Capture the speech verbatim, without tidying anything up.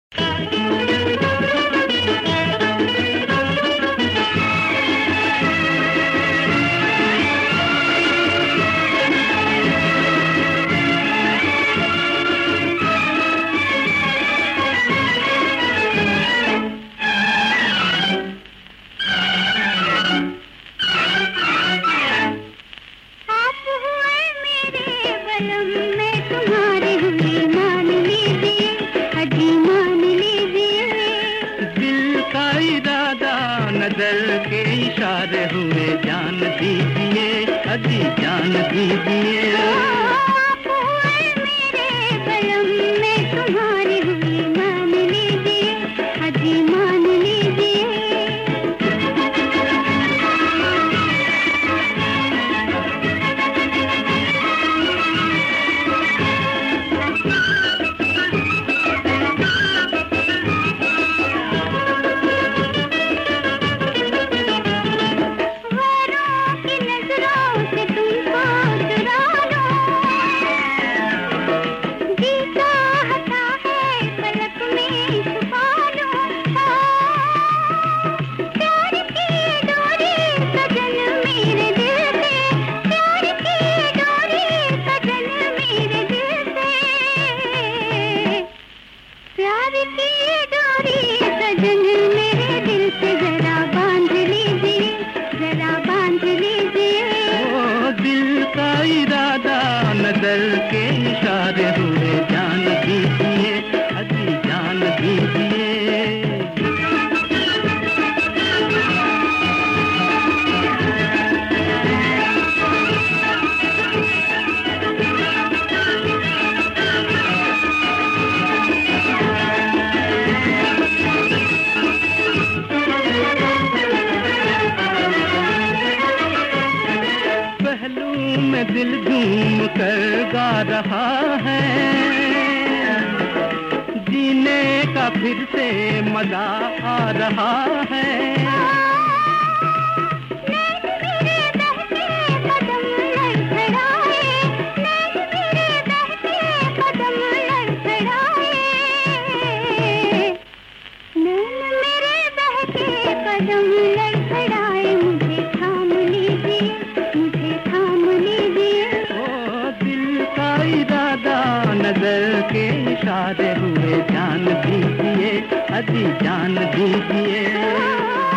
नजर के इशारे हुए, जान दीजिए, अजी जान दीजिए। आप हुए मेरे बलम में तुम्हारी हुई, मान लीजिए, अजी मान लीजिए। नजर के इशारे हुए, जान दीजिए, अजी जान दीजिए। पहलू में दिल झूम कर गा रहा है, जीने का फिर से मजा आ रहा है। नजर के इशारे हुए, जान दीजिए, अजी जान दीजिए।